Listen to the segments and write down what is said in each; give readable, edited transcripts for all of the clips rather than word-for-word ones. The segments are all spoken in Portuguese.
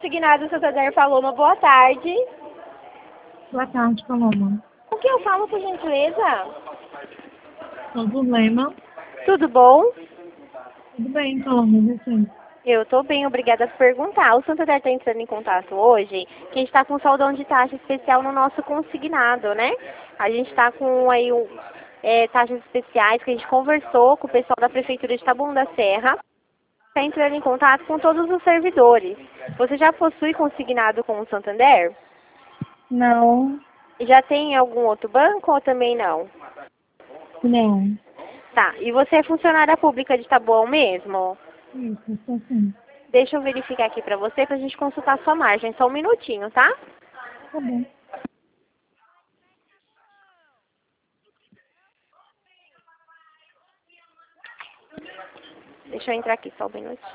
Consignado Santander Paloma, boa tarde. Boa tarde, Paloma. O que eu falo, por gentileza? Todo Lema. Tudo bom? Tudo bem, Paloma, e você? Eu tô bem, obrigada por perguntar. O Santander está entrando em contato hoje, que a gente está com um saldão de taxa especial no nosso consignado, né? A gente está com aí taxas especiais que a gente conversou com o pessoal da Prefeitura de Taboão da Serra. Está entrando em contato com todos os servidores. Você já possui consignado com o Santander? Não. Já tem algum outro banco ou também não? Não. Tá, e você é funcionária pública de Taboão mesmo? Isso, estou sim. Deixa eu verificar aqui pra você, pra gente consultar a sua margem. Só um minutinho, tá? Tá bom. Deixa eu entrar aqui só um minutinho.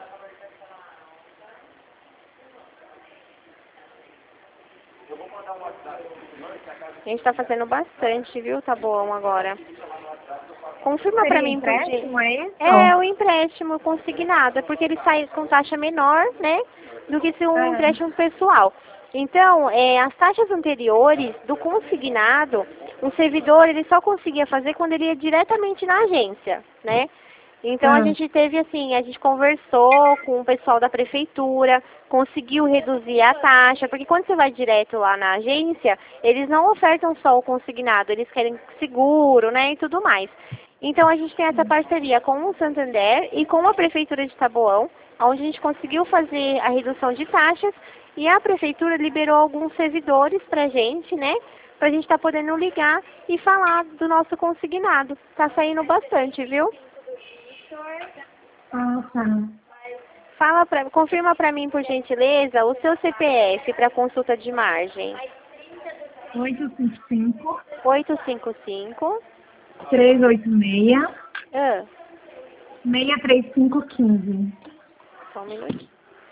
A gente tá fazendo bastante, viu, Taboão, agora. Confirma pra mim, por empréstimo, é isso? É, o empréstimo consignado, é porque ele sai com taxa menor, né, do que se um empréstimo pessoal. Então, as taxas anteriores do consignado, o servidor ele só conseguia fazer quando ele ia diretamente na agência, né? Então a gente teve assim, a gente conversou com o pessoal da prefeitura, conseguiu reduzir a taxa, porque quando você vai direto lá na agência, eles não ofertam só o consignado, eles querem seguro, né, e tudo mais. Então a gente tem essa parceria com o Santander e com a prefeitura de Taboão, onde a gente conseguiu fazer a redução de taxas e a prefeitura liberou alguns servidores pra gente, né, pra gente estar podendo ligar e falar do nosso consignado. Tá saindo bastante, viu? Tá. Confirma para mim, por gentileza, o seu CPF para consulta de margem. 855 855 386 ah, 63515. só um minutinho.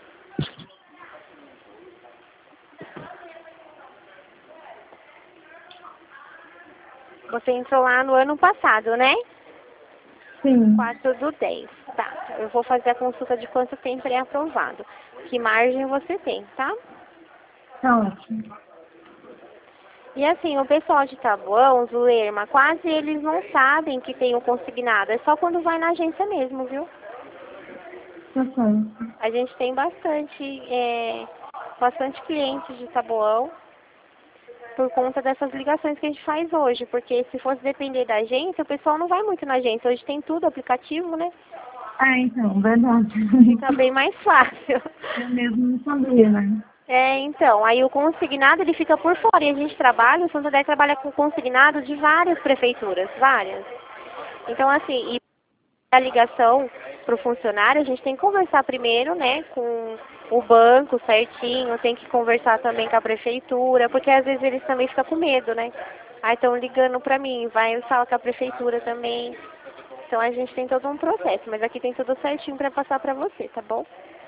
Você entrou lá no ano passado, né? Sim. 4/10. Tá, eu vou fazer a consulta de quanto tem pré-aprovado. Que margem você tem, tá? Tá ótimo. E assim, o pessoal de Taboão, Zulerma, quase eles não sabem que tem o consignado. É só quando vai na agência mesmo, viu? Tá certo. A gente tem bastante clientes de Taboão por conta dessas ligações que a gente faz hoje. Porque se fosse depender da agência, o pessoal não vai muito na agência. Hoje tem tudo, aplicativo, né? Então, verdade. Fica bem mais fácil. Eu mesmo não sabia, né? Então, aí o consignado ele fica por fora e a gente trabalha, o Santander trabalha com consignado de várias prefeituras, várias. Então, assim, e a ligação para o funcionário, a gente tem que conversar primeiro, né, com o banco certinho, tem que conversar também com a prefeitura, porque às vezes eles também ficam com medo, né? Aí estão ligando para mim, vai e fala com a prefeitura também. Então a gente tem todo um processo, mas aqui tem tudo certinho para passar para você, tá bom?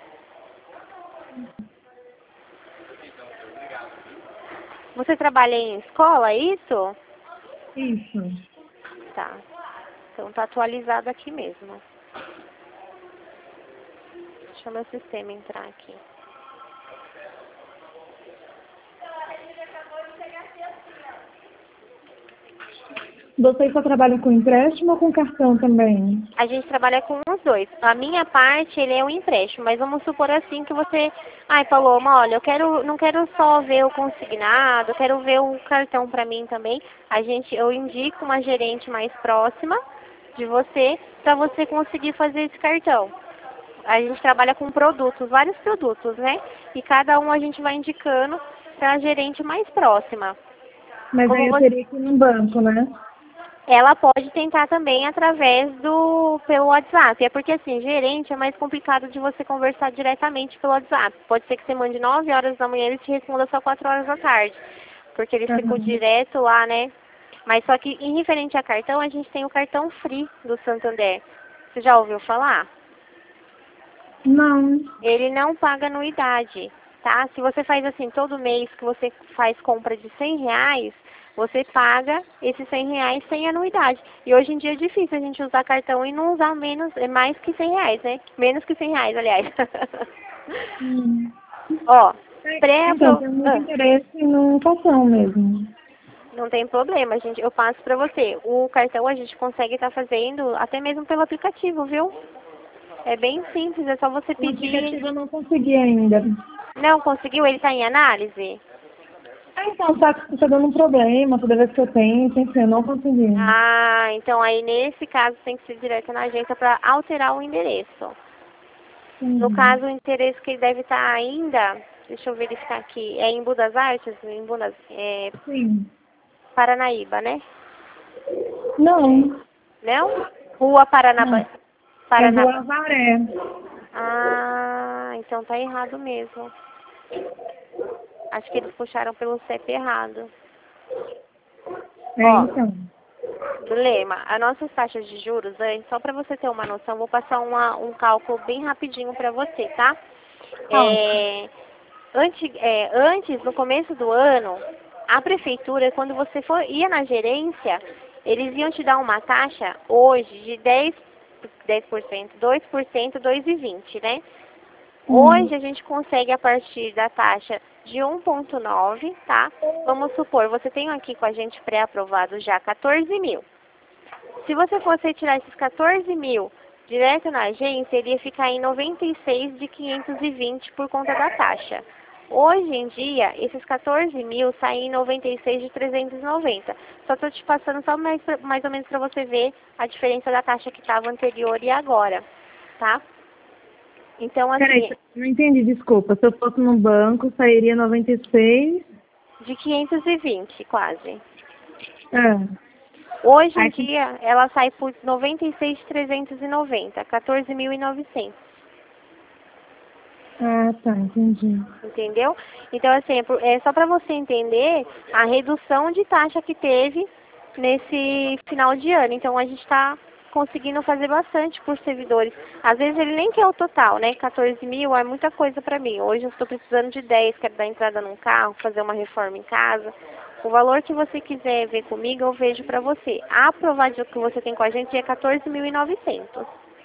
Você trabalha em escola, é isso? Isso. Tá. Então tá atualizado aqui mesmo. Deixa o meu sistema entrar aqui. Vocês só trabalham com empréstimo ou com cartão também? A gente trabalha com os dois. A minha parte, ele é um empréstimo, mas vamos supor assim que você... Ai, Paloma, olha, não quero só ver o consignado, eu quero ver o cartão pra mim também. Eu indico uma gerente mais próxima de você, pra você conseguir fazer esse cartão. A gente trabalha com produtos, vários produtos, né? E cada um a gente vai indicando para a gerente mais próxima. Mas aí eu teria que ir no banco, né? Ela pode tentar também pelo WhatsApp. É porque assim, gerente é mais complicado de você conversar diretamente pelo WhatsApp. Pode ser que você mande 9 horas da manhã e ele te responda só 4 horas da tarde. Porque eles ficam direto lá, né? Mas só que em referente a cartão, a gente tem o cartão Free do Santander. Você já ouviu falar? Não. Ele não paga anuidade, tá? Se você faz assim, todo mês que você faz compra de R$ 100, você paga esses R$ 100 sem anuidade. E hoje em dia é difícil a gente usar cartão e não usar mais que R$ 100, né? Menos que R$ 100, aliás. Ó, Então, tem muito interesse no cartão mesmo. Não tem problema, gente. Eu passo pra você. O cartão a gente consegue estar fazendo até mesmo pelo aplicativo, viu? É bem simples, é só você O pedir. aplicativo eu não consegui ainda. Não conseguiu? Ele tá em análise? Então, tá dando um problema, toda vez que eu tento, enfim, eu não consegui. Ah, então aí nesse caso tem que ser direto na agência para alterar o endereço. No caso, o endereço que ele deve estar ainda, deixa eu verificar aqui, é em Budas Artes, Sim. Paranaíba, né? Não, Não? Rua não. É Paraná. Rua Avaré. Ah, então tá errado mesmo. Acho que eles puxaram pelo CEP errado. Ó, Então. Lema, as nossas taxas de juros, só para você ter uma noção, vou passar um cálculo bem rapidinho para você, tá? Antes, no começo do ano, a prefeitura, quando você ia na gerência, eles iam te dar uma taxa hoje de 10%, 2%, 2,20, né? Hoje a gente consegue a partir da taxa de 1,9, tá? Vamos supor, você tem aqui com a gente pré-aprovado já 14 mil. Se você fosse retirar esses 14 mil direto na agência, ele ia ficar em 96 de 520 por conta da taxa. Hoje em dia, esses 14 mil saem em 96 de 390. Só estou te passando só mais ou menos para você ver a diferença da taxa que estava anterior e agora, tá? Então, assim... Peraí, não entendi, desculpa. Se eu fosse no banco, sairia 96... De 520, quase. É. Hoje em dia, ela sai por 96.390, 14.900. Ah, tá, entendi. Entendeu? Então, assim, é só para você entender a redução de taxa que teve nesse final de ano. Então, a gente está conseguindo fazer bastante por servidores. Às vezes ele nem quer o total, né? 14 mil é muita coisa para mim. Hoje eu estou precisando de 10, quero dar entrada num carro, fazer uma reforma em casa. O valor que você quiser ver comigo, eu vejo para você. A aprovada que você tem com a gente é 14.900.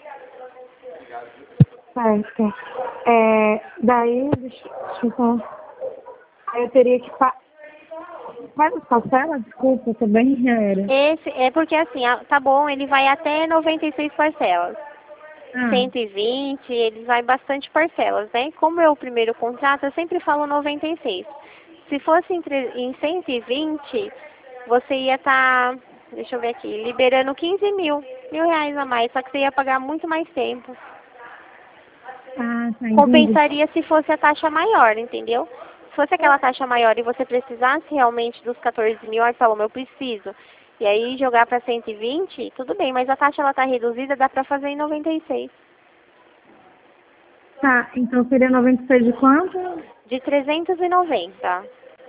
Certo. Daí, deixa eu falar. Aí eu teria que... Faz as parcelas? Desculpa, tô bem aérea. Esse é porque assim, tá bom, ele vai até 96 parcelas. 120, ele vai bastante parcelas, né? Como é o primeiro contrato, eu sempre falo 96. Se fosse em 120, você ia estar, deixa eu ver aqui, liberando 15 mil reais a mais, só que você ia pagar muito mais tempo. Ah, tá, entendi. Compensaria se fosse a taxa maior, entendeu? Se fosse aquela taxa maior e você precisasse realmente dos 14 mil, aí falou, eu preciso. E aí jogar para 120, tudo bem, mas a taxa ela tá reduzida, dá para fazer em 96. Tá, então seria 96 de quanto? De 390.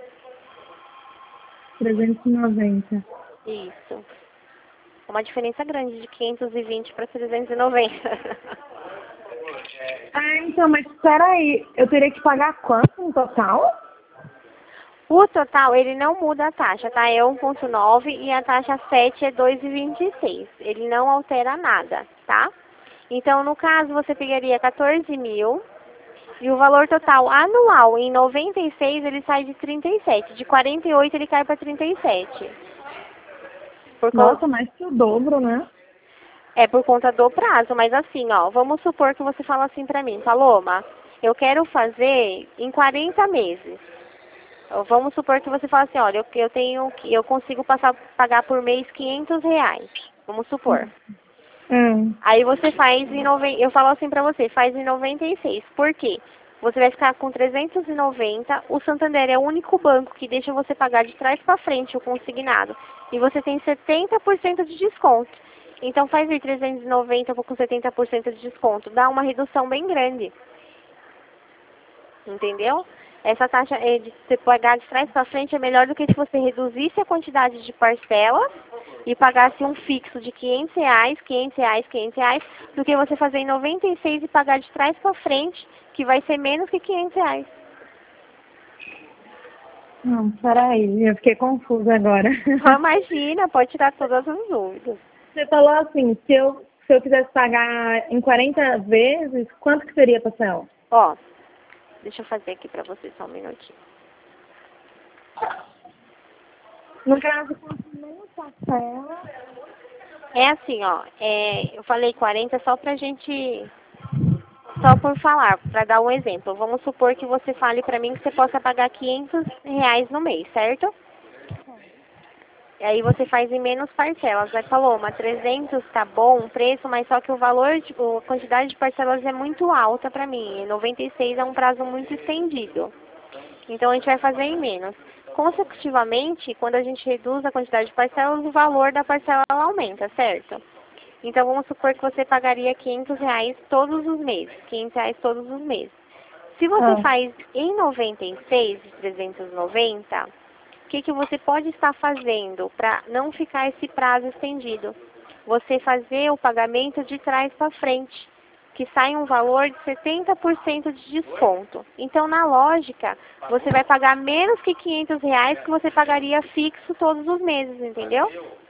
390. Isso. Uma diferença grande de 520 para 390. Ah, então, mas peraí, eu teria que pagar quanto no total? O total, ele não muda a taxa, tá? É 1,9 e a taxa 7 é 2,26. Ele não altera nada, tá? Então, no caso, você pegaria 14 mil e o valor total anual em 96 ele sai de 37. De 48 ele cai para 37. Nossa, mais que o dobro, né? É por conta do prazo, mas assim, ó, vamos supor que você fala assim pra mim, Paloma, eu quero fazer em 40 meses. Vamos supor que você fala assim, olha, eu consigo pagar por mês 500 reais. Vamos supor. Aí você faz eu falo assim pra você, faz em 96. Por quê? Você vai ficar com 390. O Santander é o único banco que deixa você pagar de trás pra frente o consignado. E você tem 70% de desconto. Então faz aí 390 com 70% de desconto. Dá uma redução bem grande. Entendeu? Essa taxa de você pagar de trás para frente é melhor do que se você reduzisse a quantidade de parcelas e pagasse um fixo de 500 reais, 500 reais, 500 reais, do que você fazer em 96 e pagar de trás para frente, que vai ser menos que 500 reais. Não, peraí, eu fiquei confusa agora. Imagina, pode tirar todas as dúvidas. Você falou assim, se eu quisesse pagar em 40 vezes, quanto que seria a parcela? Ó, Deixa eu fazer aqui pra você só um minutinho. No caso, quanto menos parcela... É assim, ó, eu falei 40 só pra gente, só por falar, pra dar um exemplo. Vamos supor que você fale pra mim que você possa pagar R$ 500 no mês, certo? E aí você faz em menos parcelas. Aí falou, mas 300 tá bom o preço, mas só que o valor, tipo, a quantidade de parcelas é muito alta pra mim. E 96 é um prazo muito estendido. Então a gente vai fazer em menos. Consecutivamente, quando a gente reduz a quantidade de parcelas, o valor da parcela ela aumenta, certo? Então vamos supor que você pagaria R$ 500 todos os meses. R$ 500 todos os meses. Se você faz em 96 de 390, o que você pode estar fazendo para não ficar esse prazo estendido? Você fazer o pagamento de trás para frente, que sai um valor de 70% de desconto. Então, na lógica, você vai pagar menos que R$ 500 que você pagaria fixo todos os meses, entendeu?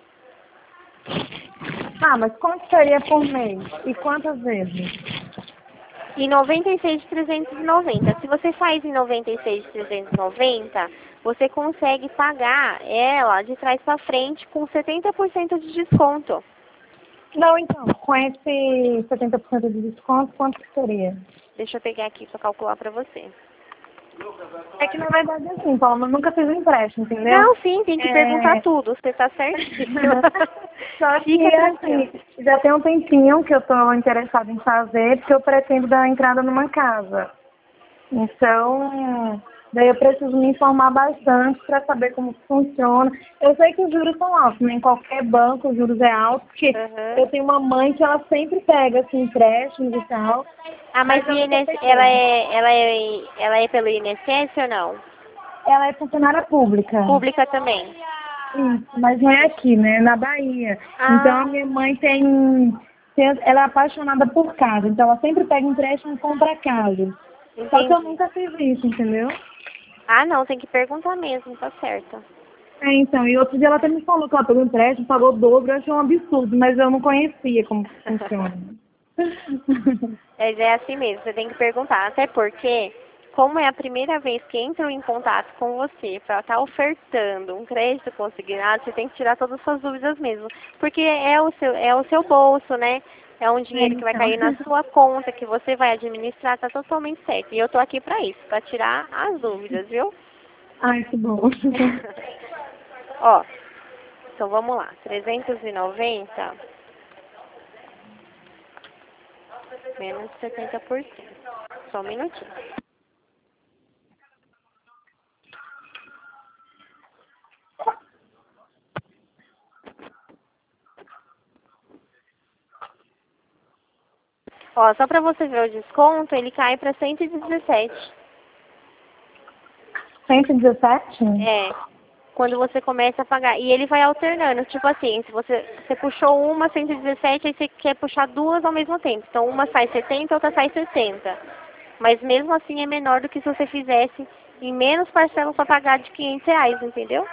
Ah, mas quanto seria por mês? E quantas vezes? E 96 de 390. Se você faz em 96 de 390, você consegue pagar ela de trás para frente com 70% de desconto. Não, então, com esse 70% de desconto, quanto que seria? Deixa eu pegar aqui para calcular para você. É que na verdade é assim, Paloma, eu nunca fiz um empréstimo, entendeu? Não, sim, tem que perguntar tudo, você tá certíssima. Só que, Fica tranquilo. assim, já tem um tempinho que eu tô interessada em fazer, porque eu pretendo dar entrada numa casa. Então, daí eu preciso me informar bastante para saber como funciona. Eu sei que os juros são altos, né? Em qualquer banco os juros é alto, porque eu tenho uma mãe que ela sempre pega, assim, empréstimos e tal. Ah, mas eu nunca peguei. ela é pelo INSS ou não? Ela é funcionária pública. Pública também. Isso, mas não é aqui, né? É na Bahia. Ah. Então a minha mãe ela é apaixonada por casa, então ela sempre pega empréstimo e compra casa. Entendi. Só que eu nunca fiz isso, entendeu? Ah, não, tem que perguntar mesmo, tá certo. É, então, e outro dia ela até me falou que ela pegou empréstimo, pagou o dobro, eu achei um absurdo, mas eu não conhecia como funciona. É assim mesmo, você tem que perguntar. Até porque, como é a primeira vez que entro em contato com você para estar ofertando um crédito consignado, você tem que tirar todas as suas dúvidas mesmo. Porque é o seu bolso, né? É um dinheiro que vai cair na sua conta, que você vai administrar, tá totalmente certo. E eu tô aqui para isso, para tirar as dúvidas, viu? Ai, que bom. Ó, então vamos lá. 390 menos 70%. Só um minutinho. Ó, só para você ver o desconto, ele cai para 117. 117? É, quando você começa a pagar. E ele vai alternando, tipo assim, se você puxou uma 117, aí você quer puxar duas ao mesmo tempo. Então uma sai 70, outra sai 60. Mas mesmo assim é menor do que se você fizesse em menos parcelas para pagar de R$ 500, entendeu?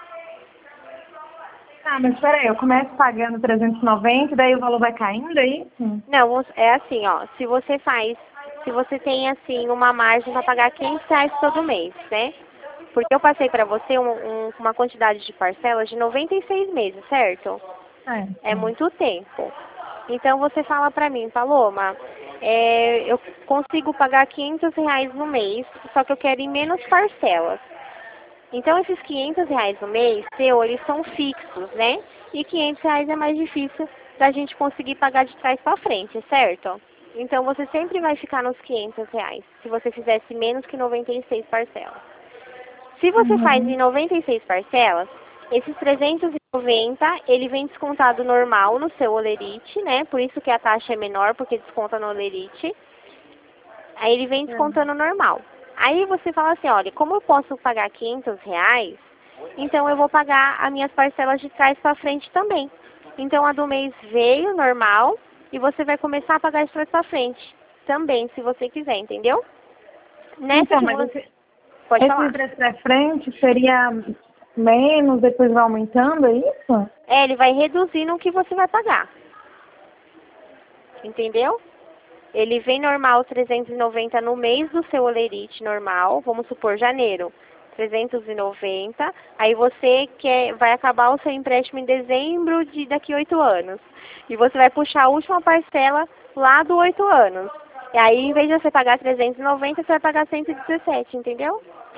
Ah, mas peraí, eu começo pagando 390, daí o valor vai caindo, é isso? Não, é assim, ó, se você tem assim uma margem para pagar R$ 500 todo mês, né? Porque eu passei para você uma quantidade de parcelas de 96 meses, certo? É muito tempo. Então você fala para mim, Paloma, eu consigo pagar R$ 500 no mês, só que eu quero em menos parcelas. Então esses R$ 500 no mês, eles são fixos, né? E R$ 500 é mais difícil da gente conseguir pagar de trás para frente, certo? Então você sempre vai ficar nos R$ 500, se você fizesse menos que 96 parcelas. Se você faz em 96 parcelas, esses 390, ele vem descontado normal no seu Olerite, né? Por isso que a taxa é menor, porque desconta no Olerite. Aí ele vem descontando normal. Aí você fala assim, olha, como eu posso pagar R$ 500, então eu vou pagar as minhas parcelas de trás para frente também. Então a do mês veio normal e você vai começar a pagar de trás para frente também, se você quiser, entendeu? Nessa Então, que mas você... Pode falar. esse preço pra frente seria menos, depois vai aumentando, é isso? É, ele vai reduzindo o que você vai pagar. Entendeu? Ele vem normal 390 no mês do seu Olerite normal, vamos supor janeiro, 390. Aí você vai acabar o seu empréstimo em dezembro de daqui 8 anos. E você vai puxar a última parcela lá do 8 anos. E aí, em vez de você pagar 390, você vai pagar 117, entendeu?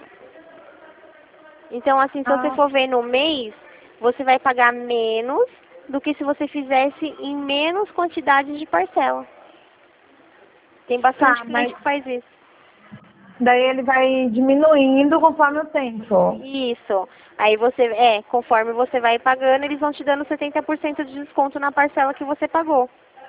Então, assim, se você for ver no mês, você vai pagar menos do que se você fizesse em menos quantidade de parcela. Tem bastante cliente que faz isso. Daí ele vai diminuindo conforme o tempo. Isso. Aí conforme você vai pagando, eles vão te dando 70% de desconto na parcela que você pagou.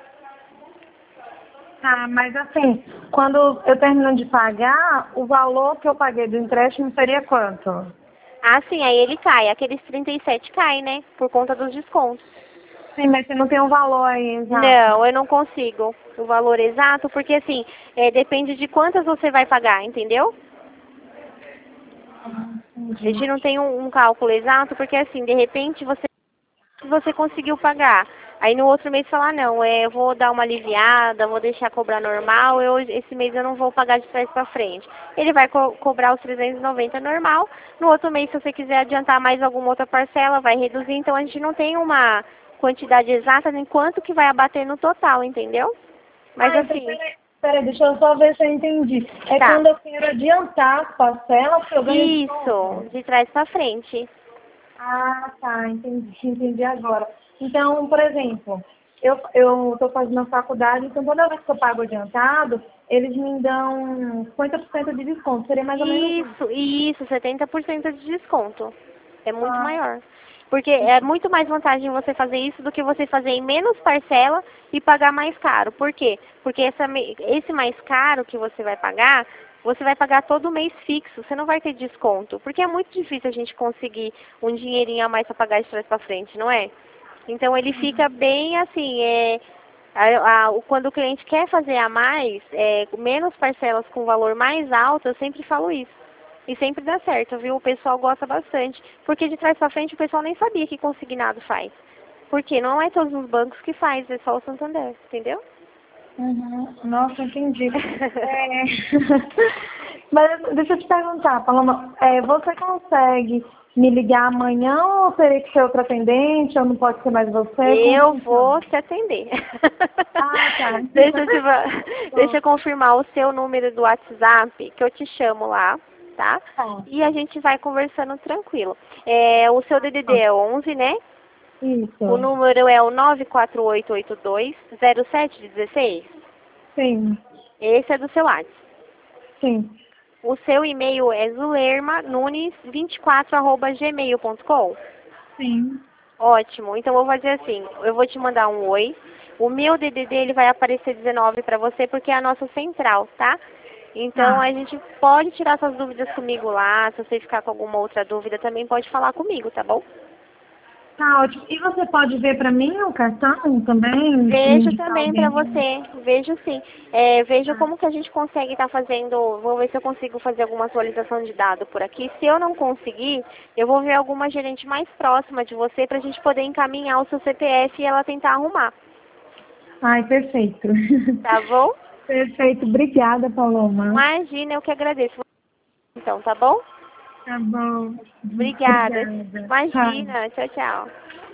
Ah, mas assim, quando eu termino de pagar, o valor que eu paguei do empréstimo seria quanto? Ah, sim, aí ele cai. Aqueles 37 cai, né? Por conta dos descontos. Sim, mas você não tem um valor aí exato. Não, eu não consigo o valor exato, porque assim, depende de quantas você vai pagar, entendeu? A gente não tem um cálculo exato, porque assim, de repente você conseguiu pagar. Aí no outro mês falar, não, eu vou dar uma aliviada, vou deixar cobrar normal, esse mês eu não vou pagar de trás para frente. Ele vai cobrar os 390 normal, no outro mês se você quiser adiantar mais alguma outra parcela, vai reduzir, então a gente não tem uma quantidade exata nem quanto que vai abater no total, entendeu? Mas assim... Então, peraí, deixa eu só ver se eu entendi. É tá. quando eu quero adiantar as parcelas que eu ganho Isso, de trás para frente. Ah, tá, entendi agora. Então, por exemplo, eu estou fazendo a faculdade, então toda vez que eu pago adiantado, eles me dão 50% de desconto. Seria mais ou menos Isso, 70% de desconto. É muito maior. Porque é muito mais vantagem você fazer isso do que você fazer em menos parcela e pagar mais caro. Por quê? Porque esse mais caro que você vai pagar todo mês fixo. Você não vai ter desconto. Porque é muito difícil a gente conseguir um dinheirinho a mais para pagar de trás para frente, não é? Então ele fica bem assim, quando o cliente quer fazer a mais, menos parcelas com valor mais alto, eu sempre falo isso. E sempre dá certo, viu? O pessoal gosta bastante. Porque de trás pra frente o pessoal nem sabia que consignado faz. Porque não é todos os bancos que faz, é só o Santander, entendeu? Nossa, entendi. Mas deixa eu te perguntar, Paloma, você consegue me ligar amanhã ou teria que ser outra atendente ou não pode ser mais você? Eu vou te atender. Tá. Deixa eu confirmar o seu número do WhatsApp, que eu te chamo lá, tá? E a gente vai conversando tranquilo. O seu DDD é 11, né? Isso. O número é o 948820716? Sim. Esse é do seu WhatsApp. Sim. O seu e-mail é zulermanunes24@gmail.com? Sim. Ótimo. Então eu vou fazer assim, eu vou te mandar um oi. O meu DDD ele vai aparecer 19 para você porque é a nossa central, tá? Então a gente pode tirar suas dúvidas comigo lá. Se você ficar com alguma outra dúvida também pode falar comigo, tá bom? Tá ótimo. E você pode ver para mim o cartão também? Vejo também para você. Vejo sim. Vejo como que a gente consegue estar fazendo. Vou ver se eu consigo fazer alguma atualização de dado por aqui. Se eu não conseguir, eu vou ver alguma gerente mais próxima de você para a gente poder encaminhar o seu CPF e ela tentar arrumar. Ai, perfeito. Tá bom? Perfeito. Obrigada, Paloma. Imagina, eu que agradeço. Então, tá bom? Tá bom. Obrigada. Imagina. Tchau, tchau.